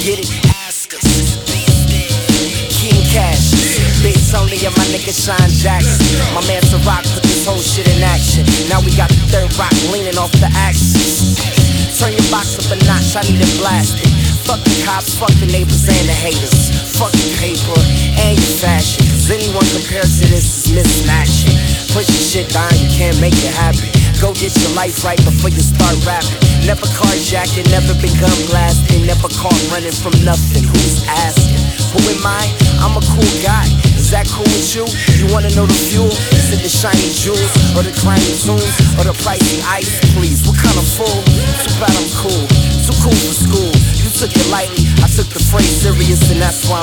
get it? Ask us. King Cash, Big Tony and my nigga Sean Jackson. My man Ciroc put this whole shit in action. Now we got the third rock leaning off the axis. Turn your box up a notch, I need it blasted. Fuck the cops, fuck the neighbors and the haters. Fuck your paper and your fashion, cause anyone compared to this is mismatching. Push your shit down, you can't make it happen. Go get your life right before you start rapping. Never carjacking, never been gun blasting, never caught running from nothing. Who's asking? Who am I? I'm a cool guy. Is that cool with you? You wanna know the fuel? Is it the shiny jewels, or the grimy tunes, or the pricey ice? Please, what kind of fool? Too bad I'm cool, too cool for school. You took it lightly, I took the phrase serious, and that's why